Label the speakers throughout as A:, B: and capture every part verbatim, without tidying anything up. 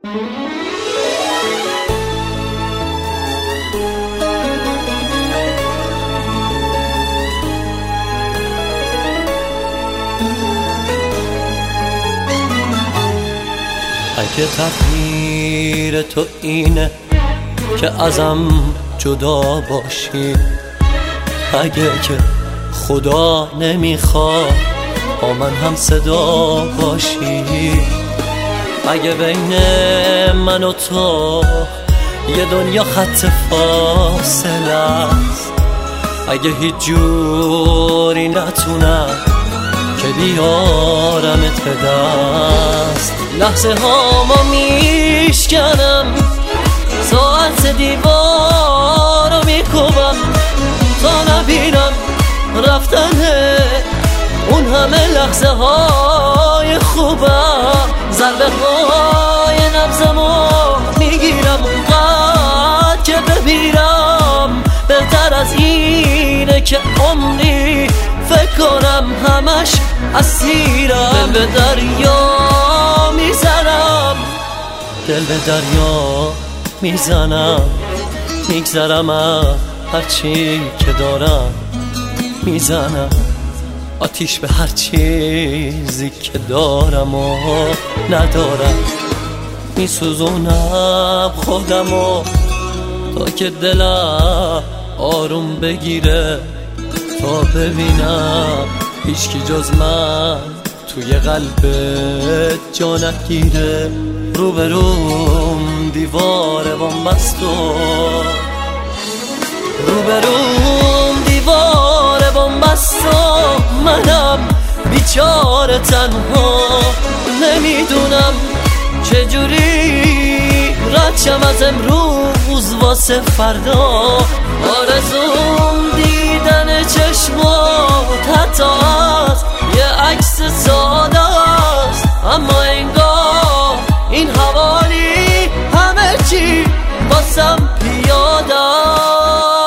A: اگه تقدیر تو اینه که ازم جدا باشی، اگه که خدا نمیخواد با من هم صدا باشی، اگه بین من و تو یه دنیا خط فاصله است، اگه هیچ جوری نتونم که بیارمت به دست، لحظه ها ما میشکنم، ساعت دیوار رو میکوبم تا نبینم رفتنه اون همه لحظه های خوبم، ضربه های نبضمو میگیرم اونقدر که بمیرم بهتر از اینه که عمری فکر کنم همش اسیرم، دل به دریا میزنم، دل به دریا میزنم، میگذرم از هرچی که دارم، میزنم آتیش به هر چیزی که دارم و ندارم، میسوزونم خودمو تا که دلم آروم بگیره، تا ببینم هیچکی جز من توی قلبت جا نگیره، روبروم دیوار بنبست و روبروم دیوار بنبست و منم بیچاره تنها، نمیدونم چجوری رد شم از امروز واسه فردا، آرزوم دیدن چشمات حتی از یه عکس ساده است، اما انگار این حوالی همه چی باسم پیاده است.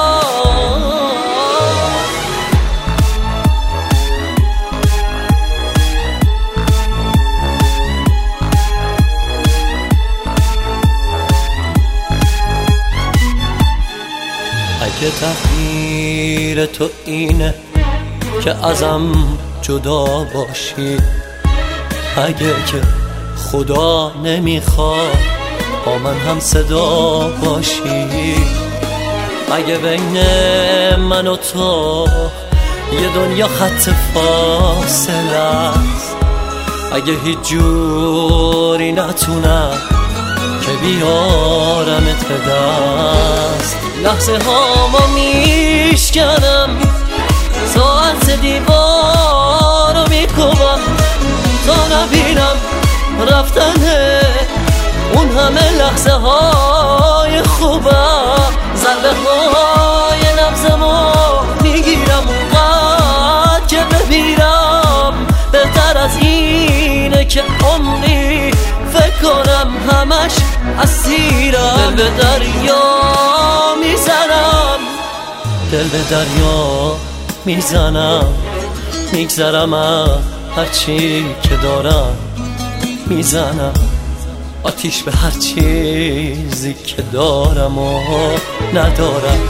A: اگه تقدیر تو اینه که ازم جدا باشی، اگه که خدا نمیخواد با من هم صدا باشی، اگه بین من و تو یه دنیا خط فاصله است، اگه هیچ جوری نتونم که بیارمت به دست، لحظه ها ما میشکنم، ساعت دیوار رو میکوبم تا نبینم رفتنه اون همه لحظه های خوبم، ضربه های نبضمو میگیرم اونقدر که بمیرم بهتر از اینه که عمری فکر کنم همش اسیرم، دل به دریا میزنم، دل به دریا میزنم، میگذرم از هرچی که دارم، میزنم آتیش به هر چیزی که دارم و ندارم،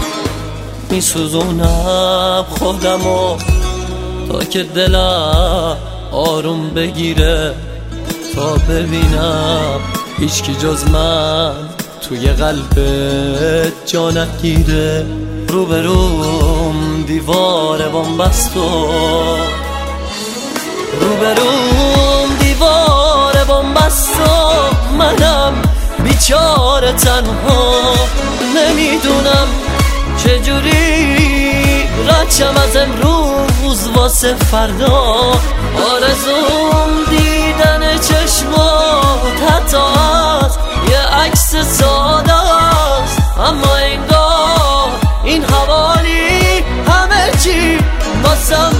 A: میسوزونم خودمو تا که دلم آروم بگیره، تا ببینم هیچکی جز من توی قلبت جا نگیره، روبروم دیوار بنبست و روبروم دیوار بنبست و منم بیچاره تنها، نمیدونم چجوری رد شم از امروز واسه فردا، آرزوم دیدن چشمات حتی از یه عکس ساده است، اما انگار این حوالی همه چی باسم